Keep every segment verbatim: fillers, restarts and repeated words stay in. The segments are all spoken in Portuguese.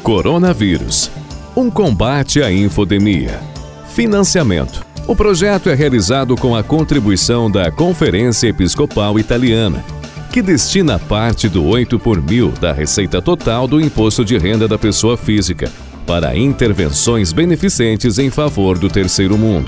Coronavírus. Um combate à infodemia. Financiamento. O projeto é realizado com a contribuição da Conferência Episcopal Italiana, que destina parte do oito por mil da receita total do Imposto de Renda da Pessoa Física para intervenções beneficentes em favor do terceiro mundo.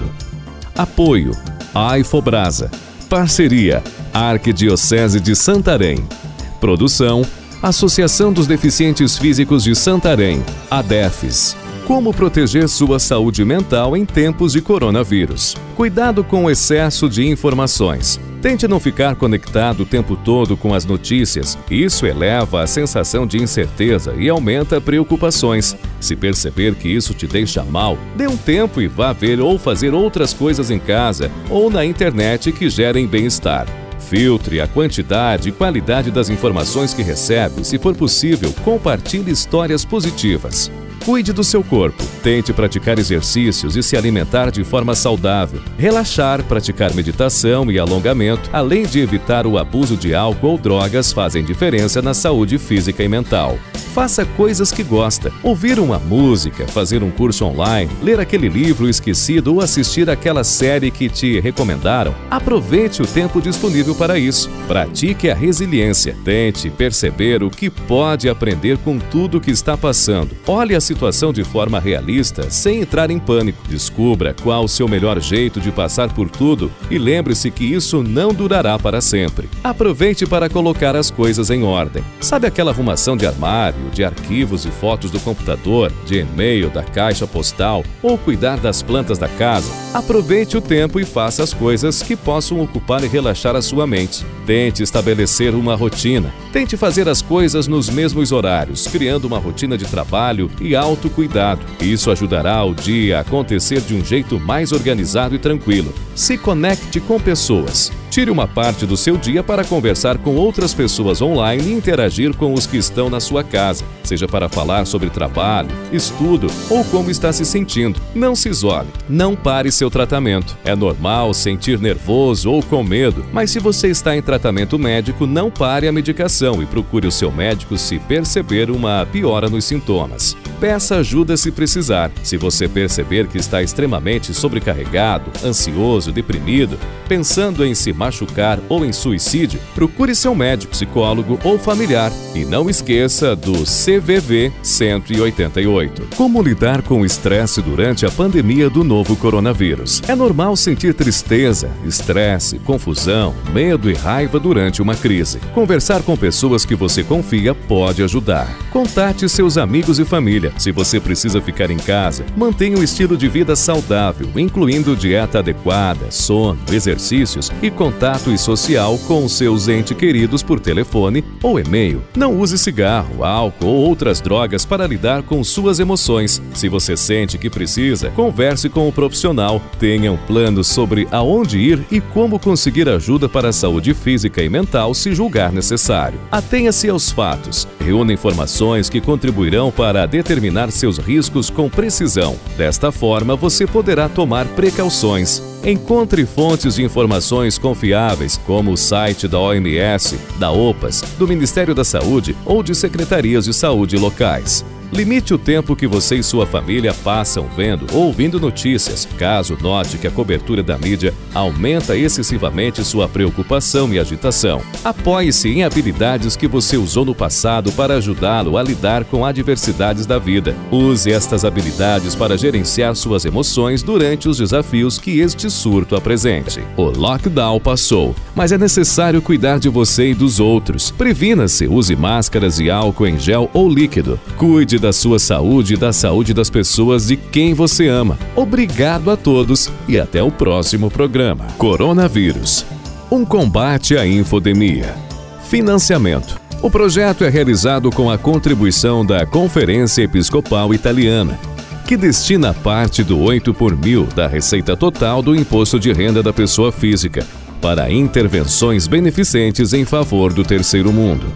Apoio: AIFOBRASA. Parceria: Arquidiocese de Santarém. Produção: Associação dos Deficientes Físicos de Santarém, ADEFES. Como proteger sua saúde mental em tempos de coronavírus? Cuidado com o excesso de informações. Tente não ficar conectado o tempo todo com as notícias. Isso eleva a sensação de incerteza e aumenta preocupações. Se perceber que isso te deixa mal, dê um tempo e vá ver ou fazer outras coisas em casa ou na internet que gerem bem-estar. Filtre a quantidade e qualidade das informações que recebe e, se for possível, compartilhe histórias positivas. Cuide do seu corpo. Tente praticar exercícios e se alimentar de forma saudável. Relaxar, praticar meditação e alongamento, além de evitar o abuso de álcool ou drogas, fazem diferença na saúde física e mental. Faça coisas que gosta. Ouvir uma música, fazer um curso online, ler aquele livro esquecido ou assistir aquela série que te recomendaram. Aproveite o tempo disponível para isso. Pratique a resiliência. Tente perceber o que pode aprender com tudo que está passando. Olhe a situação de forma realista, sem entrar em pânico. Descubra qual o seu melhor jeito de passar por tudo e lembre-se que isso não durará para sempre. Aproveite para colocar as coisas em ordem. Sabe aquela arrumação de armário, de arquivos e fotos do computador, de e-mail, da caixa postal ou cuidar das plantas da casa? Aproveite o tempo e faça as coisas que possam ocupar e relaxar a sua mente. Tente estabelecer uma rotina. Tente fazer as coisas nos mesmos horários, criando uma rotina de trabalho e autocuidado. Isso ajudará o dia a acontecer de um jeito mais organizado e tranquilo. Se conecte com pessoas. Tire uma parte do seu dia para conversar com outras pessoas online e interagir com os que estão na sua casa, seja para falar sobre trabalho, estudo ou como está se sentindo. Não se isole. Não pare seu tratamento. É normal sentir nervoso ou com medo, mas se você está em tratamento médico, não pare a medicação e procure o seu médico se perceber uma piora nos sintomas. Peça ajuda se precisar. Se você perceber que está extremamente sobrecarregado, ansioso, deprimido, pensando em se machucar ou em suicídio, procure seu médico, psicólogo ou familiar. E não esqueça do C V V cento e oitenta e oito. Como lidar com o estresse durante a pandemia do novo coronavírus? É normal sentir tristeza, estresse, confusão, medo e raiva durante uma crise. Conversar com pessoas que você confia pode ajudar. Contate seus amigos e família. Se você precisa ficar em casa, mantenha um estilo de vida saudável, incluindo dieta adequada, sono, exercícios e contato e social com seus entes queridos por telefone ou e-mail. Não use cigarro, álcool ou outras drogas para lidar com suas emoções. Se você sente que precisa, converse com um profissional. Tenha um plano sobre aonde ir e como conseguir ajuda para a saúde física e mental se julgar necessário. Atenha-se aos fatos. Reúna informações que contribuirão para determinar seus riscos com precisão. Desta forma, você poderá tomar precauções. Encontre fontes de informações confiáveis, como o site da O M S, da OPAS, do Ministério da Saúde ou de secretarias de saúde locais. Limite o tempo que você e sua família passam vendo ou ouvindo notícias, caso note que a cobertura da mídia aumenta excessivamente sua preocupação e agitação. Apoie-se em habilidades que você usou no passado para ajudá-lo a lidar com adversidades da vida. Use estas habilidades para gerenciar suas emoções durante os desafios que este surto apresente. O lockdown passou, mas é necessário cuidar de você e dos outros. Previna-se, use máscaras e álcool em gel ou líquido. Cuide da sua saúde e da saúde das pessoas de quem você ama. Obrigado a todos e até o próximo programa. Coronavírus. Um combate à infodemia. Financiamento. O projeto é realizado com a contribuição da Conferência Episcopal Italiana, que destina parte do oito por mil da receita total do Imposto de Renda da Pessoa Física para intervenções beneficentes em favor do terceiro mundo.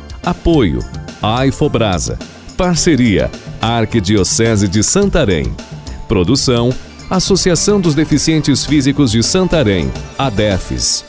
Apoio: AIFOBRASA. Parceria: Arquidiocese de Santarém. Produção: Associação dos Deficientes Físicos de Santarém, ADEFES.